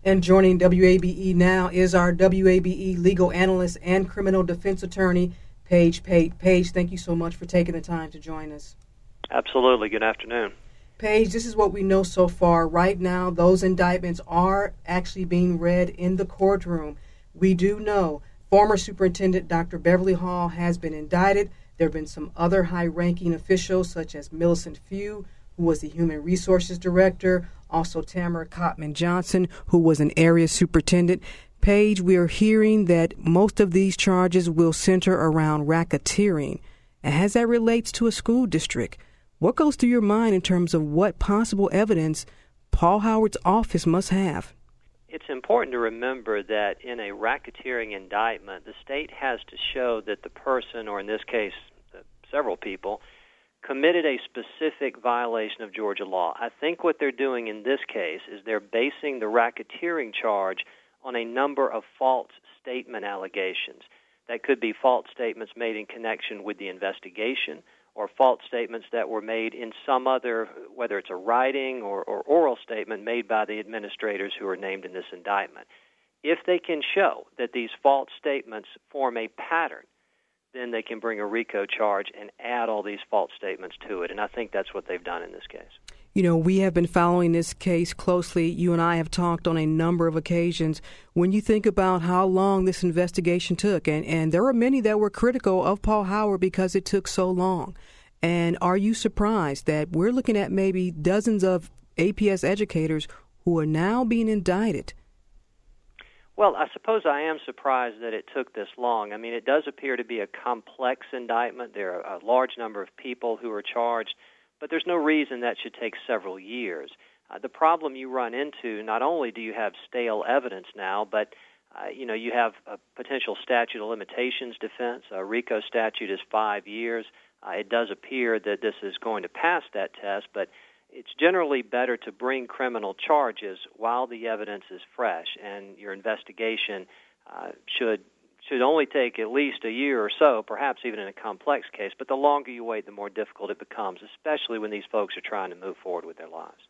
And joining WABE now is our WABE legal analyst and criminal defense attorney, Paige Pate. Paige, thank you so much for taking the time to join us. Absolutely. Good afternoon. Paige, this is what we know so far. Right now, those indictments are actually being read in the courtroom. We do know former Superintendent Dr. Beverly Hall has been indicted. There have been some other high-ranking officials, such as Millicent Few, who was the Human Resources Director, also Tamara Cotman Johnson, who was an area superintendent. Paige, we are hearing that most of these charges will center around racketeering. And as that relates to a school district, what goes through your mind in terms of what possible evidence Paul Howard's office must have? It's important to remember that in a racketeering indictment, the state has to show that the person, or in this case, several people, committed a specific violation of Georgia law. I think what they're doing in this case is they're basing the racketeering charge on a number of false statement allegations. That could be false statements made in connection with the investigation, or false statements that were made in some other, whether it's a writing or oral statement made by the administrators who are named in this indictment. If they can show that these false statements form a pattern, then they can bring a RICO charge and add all these false statements to it. And I think that's what they've done in this case. You know, we have been following this case closely. You and I have talked on a number of occasions. When you think about how long this investigation took, and there were many that were critical of Paul Howard because it took so long. And are you surprised that we're looking at maybe dozens of APS educators who are now being indicted? Well, I suppose I am surprised that it took this long. I mean, it does appear to be a complex indictment. There are a large number of people who are charged, but there's no reason that should take several years. The problem you run into, not only do you have stale evidence now, but you have a potential statute of limitations defense. A RICO statute is 5 years. It does appear that this is going to pass that test, but it's generally better to bring criminal charges while the evidence is fresh, and your investigation should only take at least a year or so, perhaps even in a complex case. But the longer you wait, the more difficult it becomes, especially when these folks are trying to move forward with their lives.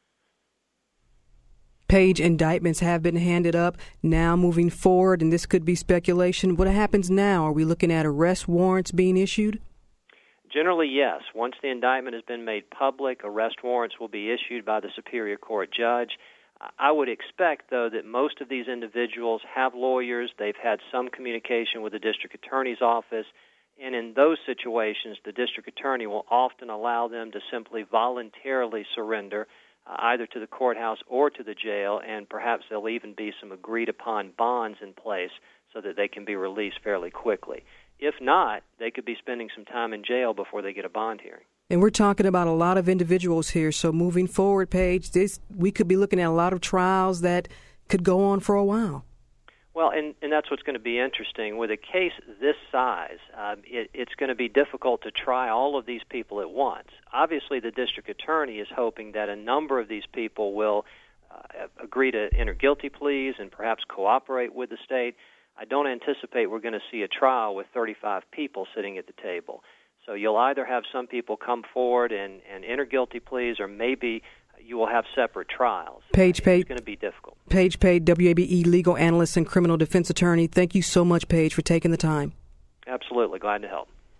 Paige, indictments have been handed up. Now moving forward, and this could be speculation, what happens now? Are we looking at arrest warrants being issued? Generally, yes. Once the indictment has been made public, arrest warrants will be issued by the Superior Court judge. I would expect, though, that most of these individuals have lawyers. They've had some communication with the district attorney's office, and in those situations, the district attorney will often allow them to simply voluntarily surrender either to the courthouse or to the jail, and perhaps there'll even be some agreed-upon bonds in place so that they can be released fairly quickly. If not, they could be spending some time in jail before they get a bond hearing. And we're talking about a lot of individuals here. So moving forward, Paige, we could be looking at a lot of trials that could go on for a while. Well, and that's what's going to be interesting. With a case this size, it's going to be difficult to try all of these people at once. Obviously, the district attorney is hoping that a number of these people will agree to enter guilty pleas and perhaps cooperate with the state. I don't anticipate we're going to see a trial with 35 people sitting at the table. So you'll either have some people come forward and enter guilty pleas, or maybe you will have separate trials. Paige Pate. It's going to be difficult. Paige Pate, WABE legal analyst and criminal defense attorney. Thank you so much, Paige, for taking the time. Absolutely. Glad to help.